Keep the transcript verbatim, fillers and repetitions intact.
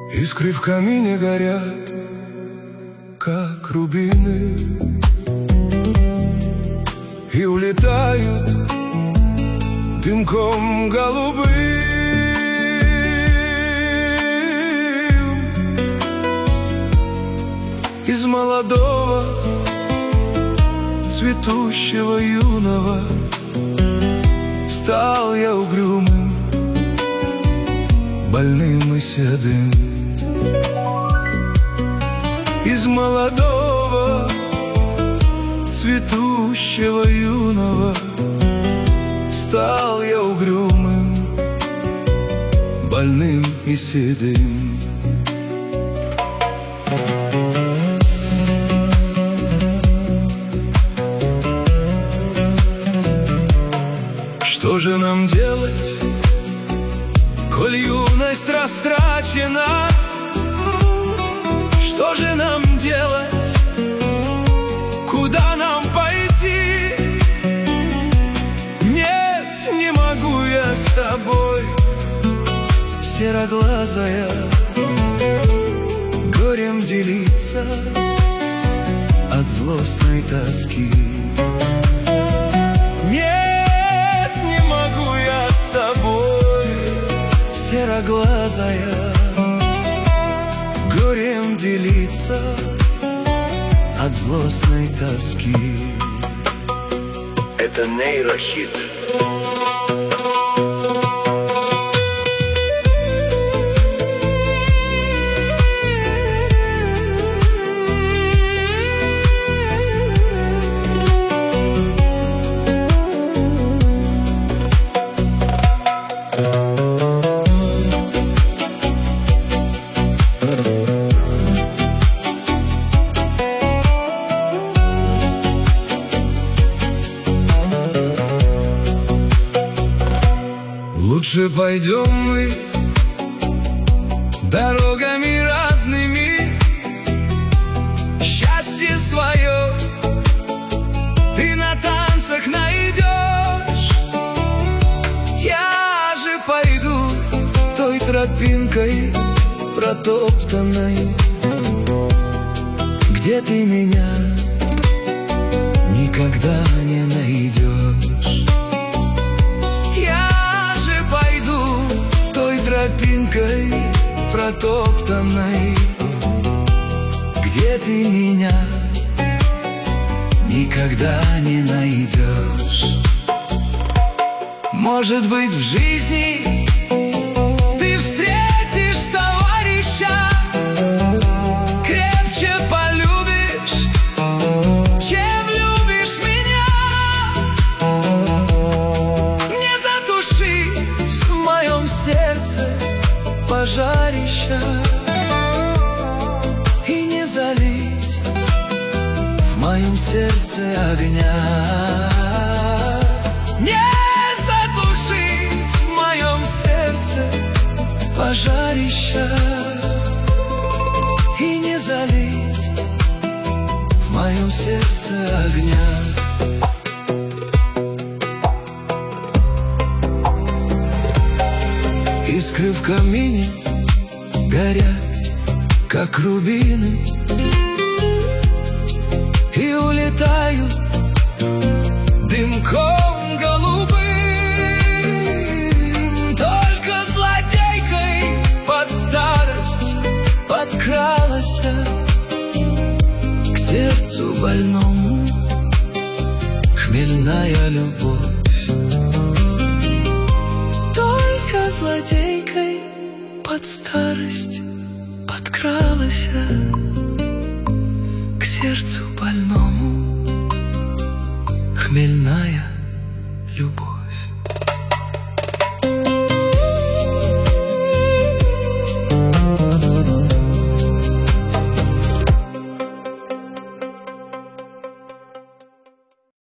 Искры в камине горят, как рубины, и улетают дымком голубым. Из молодого, цветущего юного стал я угрюмым, больным и седым. Из молодого, цветущего юного стал я угрюмым, больным и седым. Что же нам делать, коль юность растрачена? Что же нам делать? Куда нам пойти? Нет, не могу я с тобой, сероглазая, горем делиться от злостной тоски. Нет, не могу я с тобой, сероглазая, горем делиться от злостной тоски. Это нейрохит. Лучше пойдем мы дорогами разными, счастье свое ты на танцах найдешь. Я же пойду той тропинкой протоптанной, где ты меня никогда не найдешь. Тропинкой протоптанной, где ты меня никогда не найдешь. Может быть, в жизни ты встретишь товарища, крепче полюбишь, чем любишь меня. Не затушить в моем сердце пожарища и не залить в моем сердце огня. Не затушить в моем сердце пожарища и не залить в моем сердце огня. Искры в камине горят, как рубины, и улетают дымком голубым. Только злодейкой под старость подкралась к сердцу больному хмельная любовь. Злодейкой под старость подкралась к сердцу больному хмельная